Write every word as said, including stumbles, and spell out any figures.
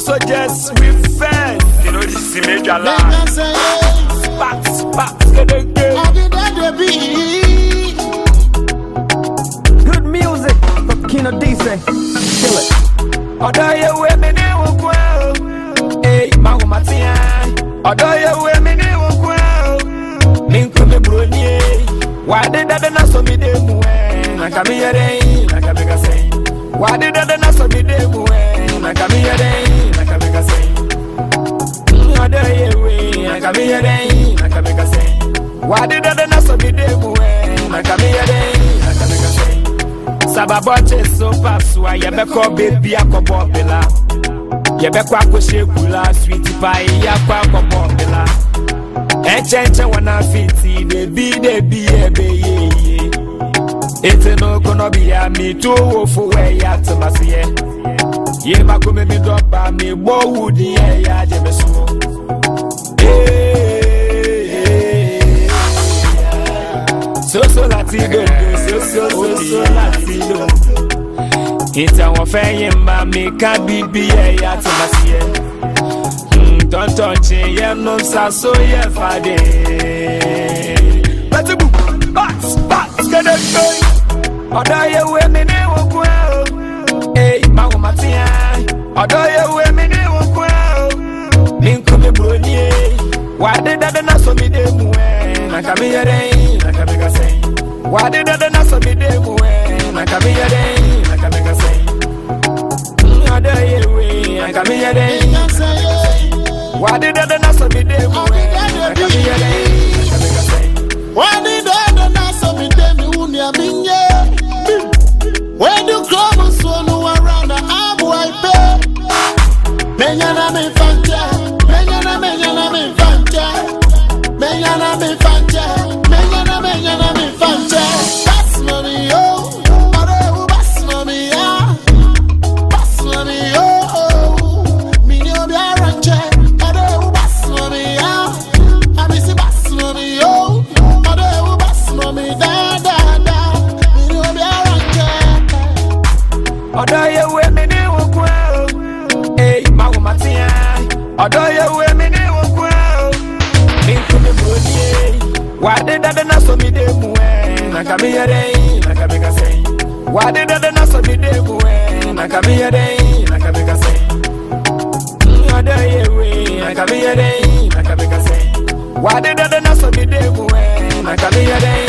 so just refresh. You know this is major line. Sparks, sparks, get it good. Good music from Kino D C. Kill it. Although you women will grow, hey, Mago Matia. Although you women will grow, Link me brony. Why did that not so me demo? I come here, I come here, say. Why did that not so me demo? I come here, I come here, say. Although you way, I come here, I come here, say. Why did that not so me demo? I come here, I come here, say. Sababoche so paswa yebeko baby akobobela yebeko akoshekula sweet pie yakwa akobobela enchenche wana fiti baby baby ebe ye ete no kono bia mi to wo fo we ya tmasiye ye makome mi dopa mi bo wudi ye ya jemeso so so latido so so so so latido ita wo fe ma me ka bibi e ya tmasiye don't touch ye no sa so ye fade let's go bats bats get it going oda ye we me ne wo kwa eh ma wo matia oda ye we me ne wo kwa min ko me broni why did that not so me demu na come here na come here say why did that not so me demu na come here na come here say oda ye we na come here why did that not so me demu na come here say why did that not so me demu unia minye when you come so no around I'm white pay menyana me fanja menyana menyana me fanja menyana me fanja menyana menyana me fanja pass money oh ore pass money ya pass money oh me no be arrange ore pass money ya I be see pass money oh ore pass money da da da me no be arrange oda ye we me ne wo kwa eh ma wo matia oda ye we me ne wo kwa why did that not so me demu na come here na come here say why did that not so me demu na come here na come here say oda ye we na come here na come here say why did that not so me demu na come here